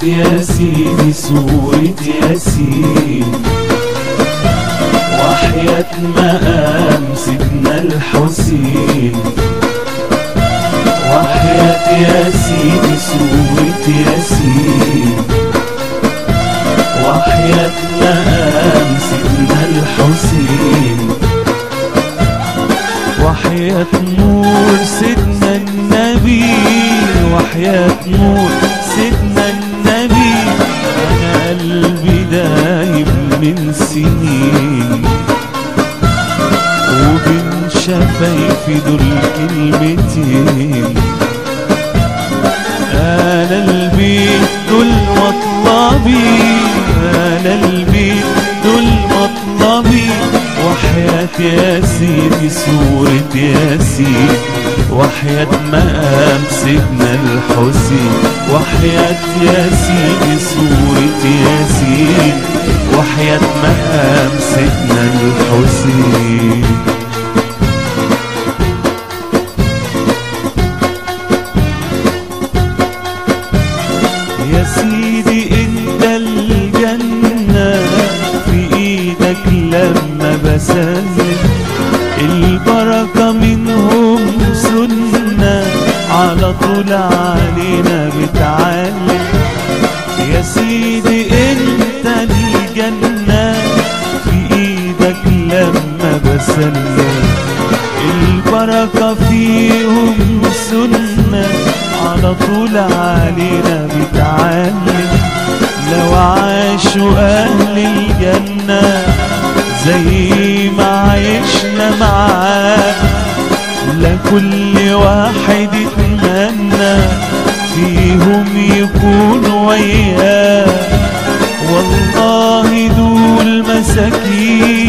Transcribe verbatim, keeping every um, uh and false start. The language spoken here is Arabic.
يا سيدي سورة ياسين، وحياة مقام سيدنا الحسين. وحياة يا سيدي سورة ياسين، وحياة مقام سيدنا الحسين. وحياة نور سيدنا النبي، وحياة نور سيدنا النبي. أنا قلبي دايب من سنين، وبين شفايفي دول كلمتين. أنا البيت دول مطلبي، أنا البيت دول مطلبي. وحياة يا سيدي سورة ياسين، وحياة مقام سيدنا الحسين. وحياة يا سيدي سورة ياسين، وحياة مقام سيدنا الحسين. يا سيدي انت الجنة في ايدك لما بسلم، البركة منهم سنة على طول علينا بتعلم. يا سيدي انت الجنة في ايدك لما بسلم، البركة فيهم سنة على طول علينا بتعلم. لو عاشوا اهل الجنة زي ما عشنا معاك، لكل واحد يتمنى فيهم يكون وياك. والله دول مساكين